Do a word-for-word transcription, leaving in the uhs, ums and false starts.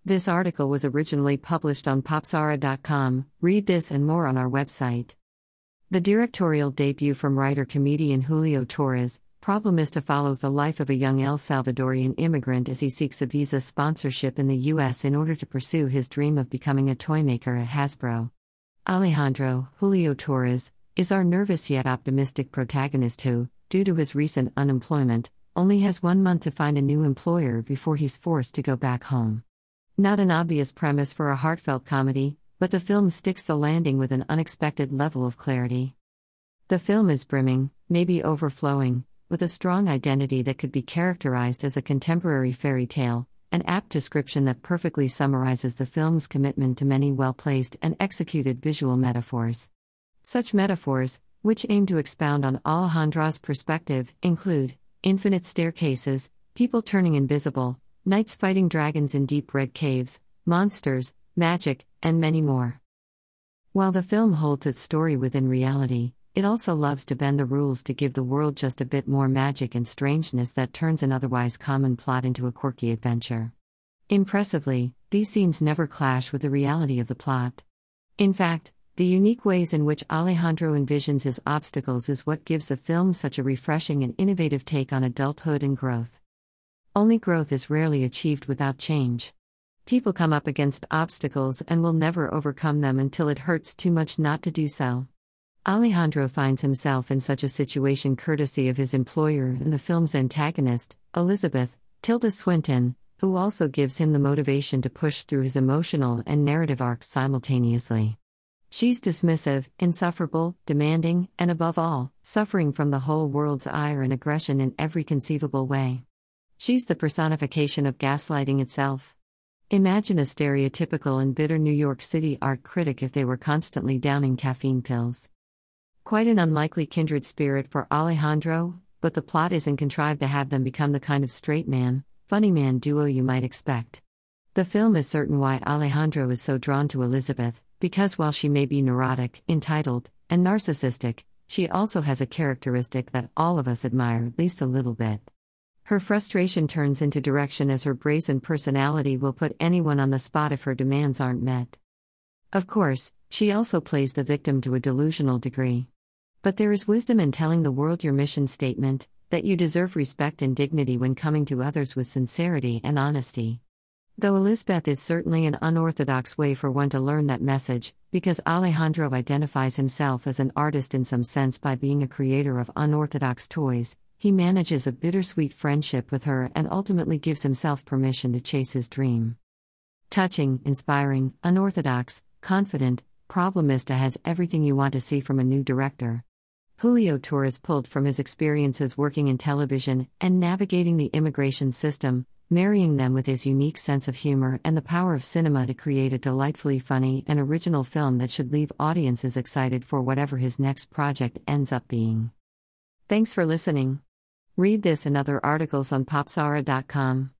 This article was originally published on popzara dot com. Read this and more on our website. The directorial debut from writer-comedian Julio Torres, Problemista follows the life of a young El Salvadorian immigrant as he seeks a visa sponsorship in the U S in order to pursue his dream of becoming a toymaker at Hasbro. Alejandro, Julio Torres, is our nervous yet optimistic protagonist who, due to his recent unemployment, only has one month to find a new employer before he's forced to go back home. Not an obvious premise for a heartfelt comedy, but the film sticks the landing with an unexpected level of clarity. The film is brimming, maybe overflowing, with a strong identity that could be characterized as a contemporary fairy tale, an apt description that perfectly summarizes the film's commitment to many well-placed and executed visual metaphors. Such metaphors, which aim to expound on Alejandro's perspective, include infinite staircases, people turning invisible, knights fighting dragons in deep red caves, monsters, magic, and many more. While the film holds its story within reality, it also loves to bend the rules to give the world just a bit more magic and strangeness that turns an otherwise common plot into a quirky adventure. Impressively, these scenes never clash with the reality of the plot. In fact, the unique ways in which Alejandro envisions his obstacles is what gives the film such a refreshing and innovative take on adulthood and growth. Only growth is rarely achieved without change. People come up against obstacles and will never overcome them until it hurts too much not to do so. Alejandro finds himself in such a situation courtesy of his employer and the film's antagonist, Elizabeth, Tilda Swinton, who also gives him the motivation to push through his emotional and narrative arcs simultaneously. She's dismissive, insufferable, demanding, and above all, suffering from the whole world's ire and aggression in every conceivable way. She's the personification of gaslighting itself. Imagine a stereotypical and bitter New York City art critic if they were constantly downing caffeine pills. Quite an unlikely kindred spirit for Alejandro, but the plot isn't contrived to have them become the kind of straight man, funny man duo you might expect. The film is certain why Alejandro is so drawn to Elizabeth, because while she may be neurotic, entitled, and narcissistic, she also has a characteristic that all of us admire at least a little bit. Her frustration turns into direction as her brazen personality will put anyone on the spot if her demands aren't met. Of course, she also plays the victim to a delusional degree. But there is wisdom in telling the world your mission statement, that you deserve respect and dignity when coming to others with sincerity and honesty. Though Elizabeth is certainly an unorthodox way for one to learn that message, because Alejandro identifies himself as an artist in some sense by being a creator of unorthodox toys, he manages a bittersweet friendship with her and ultimately gives himself permission to chase his dream. Touching, inspiring, unorthodox, confident, Problemista has everything you want to see from a new director. Julio Torres pulled from his experiences working in television and navigating the immigration system, marrying them with his unique sense of humor and the power of cinema to create a delightfully funny and original film that should leave audiences excited for whatever his next project ends up being. Thanks for listening. Read this and other articles on popzara dot com.